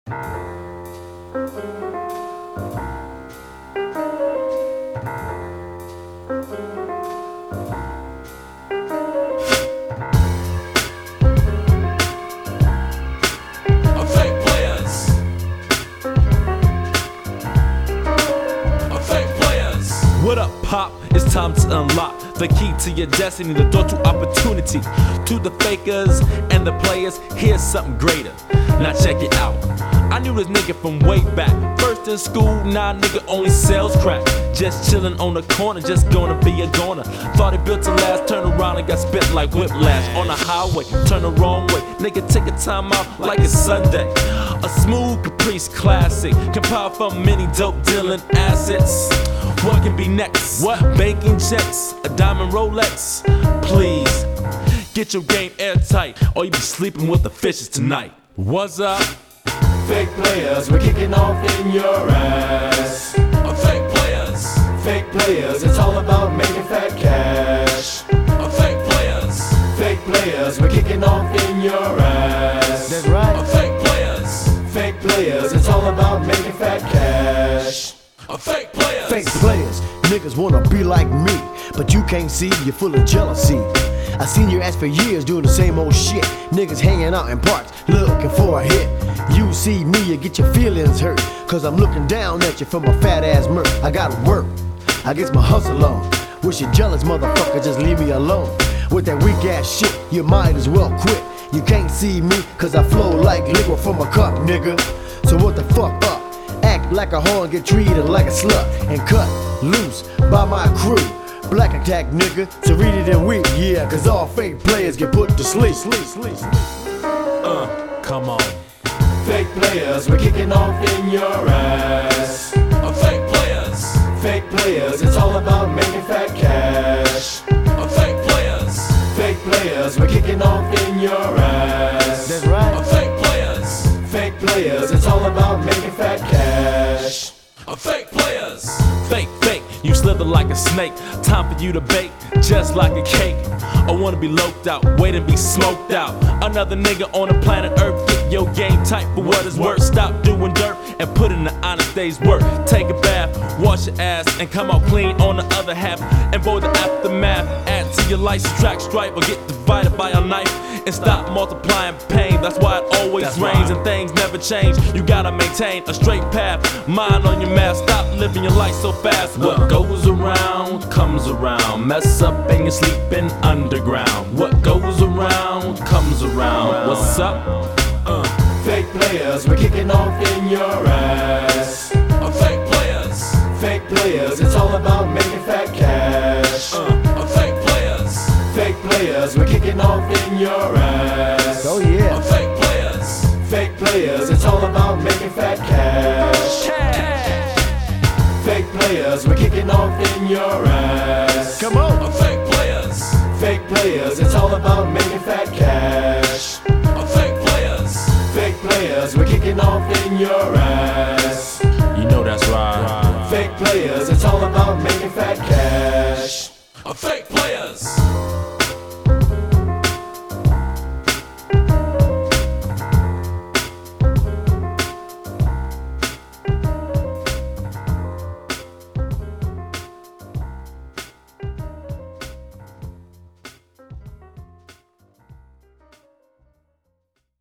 What up, Pop? It's time to unlock the key to your destiny, the door to opportunity. To the fakers and the players, here's something greater. Now check it out. I knew this nigga from way back. First in school, now nigga only sells crack. Just chillin' on the corner, just gonna be a goner. Thought he built to last, turn around and got spit like whiplash. On the highway, turn the wrong way. Nigga take a time out like it's Sunday. A smooth Caprice classic, compiled from many dope dealing assets. What can be next? What? Banking checks, a diamond Rolex. Please, get your game airtight, or you be sleeping with the fishes tonight. What's up? Fake players, we're kicking off in your ass. Fake players. Fake players, it's all about making fat cash. Fake players. Fake players, we're kicking off in your ass. That's right. Fake players. Fake players, it's all about making fat cash. Fake players. Fake players, niggas wanna be like me, but you can't see, you're full of jealousy. I seen your ass for years doing the same old shit. Niggas hanging out in parks, looking for a hit. You see me, you get your feelings hurt, cause I'm looking down at you from a fat ass murk. I gotta work, I get my hustle on. Wish you jealous motherfucker, just leave me alone. With that weak ass shit, you might as well quit. You can't see me, cause I flow like liquid from a cup, nigga. So what the fuck up? Act like a whore and get treated like a slut, and cut loose by my crew. Black attack, nigga, so read it and weep, yeah, cause all fake players get put to sleep. Come on. Fake players, we're kicking off in your ass. Fake players. Fake players, it's all about making fat cash. Fake players. Fake players, we're kicking off in your ass. That's right. Fake players. Fake players, it's all about making fat cash. Fake players. Fake, you slither like a snake. Time for you to bake, just like a cake. I wanna be loped out, wait and be smoked out. Another nigga on the planet Earth, get your game tight for what it's worth. Stop doing dirt and put in the honest day's work. Take a bath, wash your ass, and come out clean on the other half. Avoid the aftermath, add to your life, subtract strife, or get divided by a knife. And stop multiplying pain, that's why it always rains and things never change. You gotta maintain a straight path, mind on your mask. Stop living your life so fast. What goes around, comes around. Mess up and you're sleeping underground. What goes around, comes around. What's up? Fake players, we're kicking off in your ass. Fake players. Fake players, it's all about making fat cash. Fake players. Fake players, we're kicking off in your ass. Oh yeah. Fake players. Fake players, it's all about making fat cash. Fake players, we're kicking off in your ass. Come on. Fake players. Fake players, it's all about making fat cash. Fake players. Fake players, we're kicking off in your ass. You know that's right. Fake players, it's all about making fat cash. Fake players.